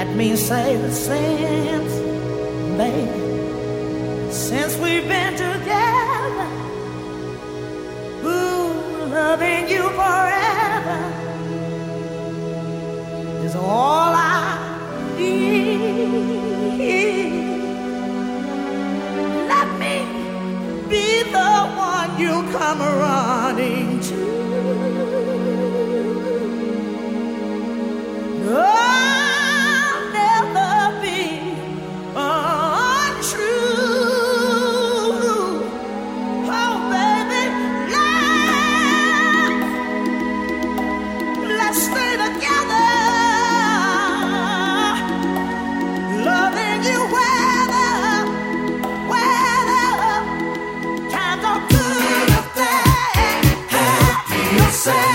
Let me say that since, baby, since we've been together, ooh, loving you forever is all I need. Let me be the one you come running to. I'll never be untrue. Oh, baby, let's stay together. Loving you weather times are good or bad. Happy or sad.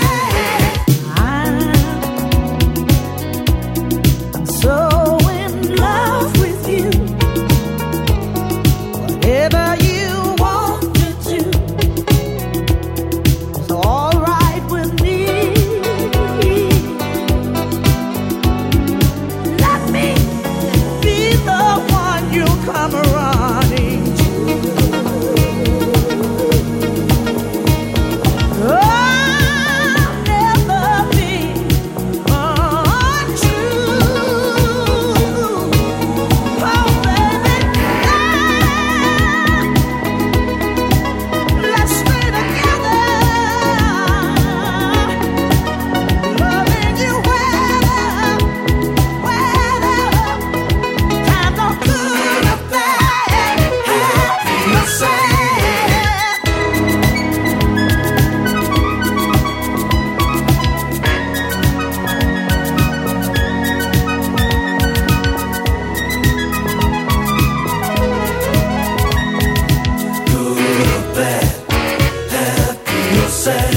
Say